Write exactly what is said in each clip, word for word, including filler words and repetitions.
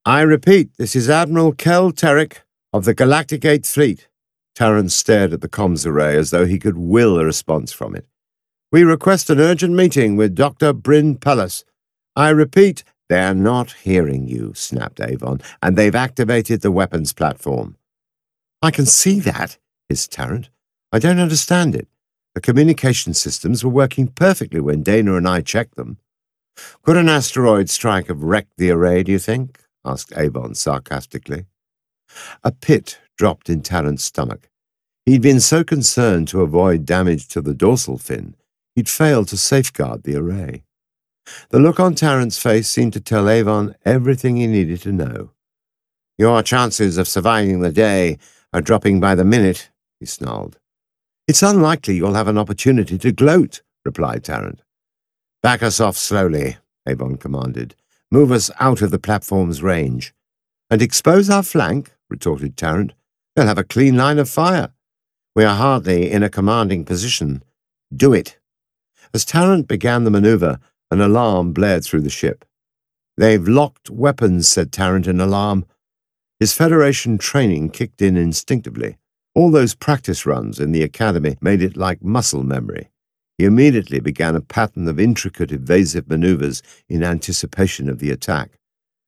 I repeat, this is Admiral Kel Terrick of the Galactic Eighth Fleet. Tarrant stared at the comms array as though he could will a response from it. We request an urgent meeting with Doctor Bryn Pellis. I repeat, they're not hearing you, snapped Avon, and they've activated the weapons platform. I can see that, hissed Tarrant. I don't understand it. The communication systems were working perfectly when Dana and I checked them. Could an asteroid strike have wrecked the array, do you think? Asked Avon sarcastically. A pit dropped in Tarrant's stomach. He'd been so concerned to avoid damage to the dorsal fin, he'd failed to safeguard the array. The look on Tarrant's face seemed to tell Avon everything he needed to know. Your chances of surviving the day are dropping by the minute, he snarled. It's unlikely you'll have an opportunity to gloat, replied Tarrant. Back us off slowly, Avon commanded. Move us out of the platform's range. And expose our flank, retorted Tarrant. They'll have a clean line of fire. We are hardly in a commanding position. Do it. As Tarrant began the maneuver, an alarm blared through the ship. They've locked weapons, said Tarrant in alarm. His Federation training kicked in instinctively. All those practice runs in the academy made it like muscle memory. He immediately began a pattern of intricate evasive maneuvers in anticipation of the attack.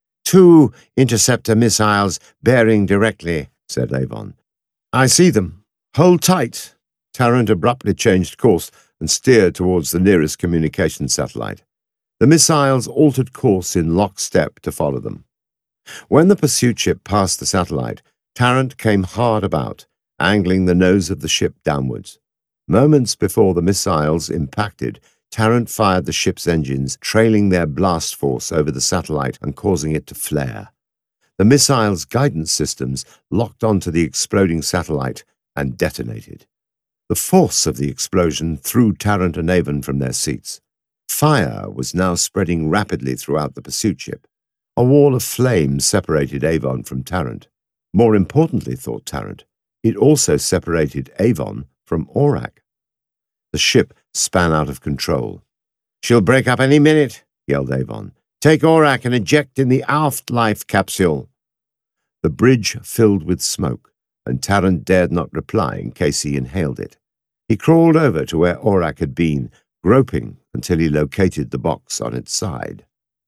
Two interceptor missiles bearing directly, said Avon. I see them. Hold tight. Tarrant abruptly changed course and steered towards the nearest communication satellite. The missiles altered course in lockstep to follow them. When the pursuit ship passed the satellite, Tarrant came hard about, angling the nose of the ship downwards. Moments before the missiles impacted, Tarrant fired the ship's engines, trailing their blast force over the satellite and causing it to flare. The missile's guidance systems locked onto the exploding satellite and detonated. The force of the explosion threw Tarrant and Avon from their seats. Fire was now spreading rapidly throughout the pursuit ship. A wall of flame separated Avon from Tarrant. More importantly, thought Tarrant, it also separated Avon from Aurak. The ship span out of control. She'll break up any minute, yelled Avon. Take Aurak and eject in the aft life capsule. The bridge filled with smoke, and Tarrant dared not reply in case he inhaled it. He crawled over to where Aurak had been, groping until he located the box on its side.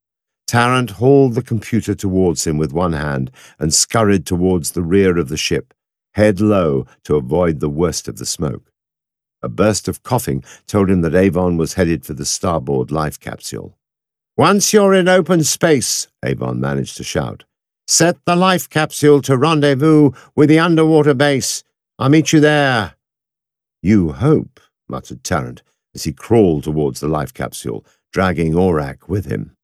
Tarrant hauled the computer towards him with one hand and scurried towards the rear of the ship, head low to avoid the worst of the smoke. A burst of coughing told him that Avon was headed for the starboard life capsule. Once you're in open space, Avon managed to shout, set the life capsule to rendezvous with the underwater base. I'll meet you there. You hope, muttered Tarrant as he crawled towards the life capsule, dragging Aurak with him.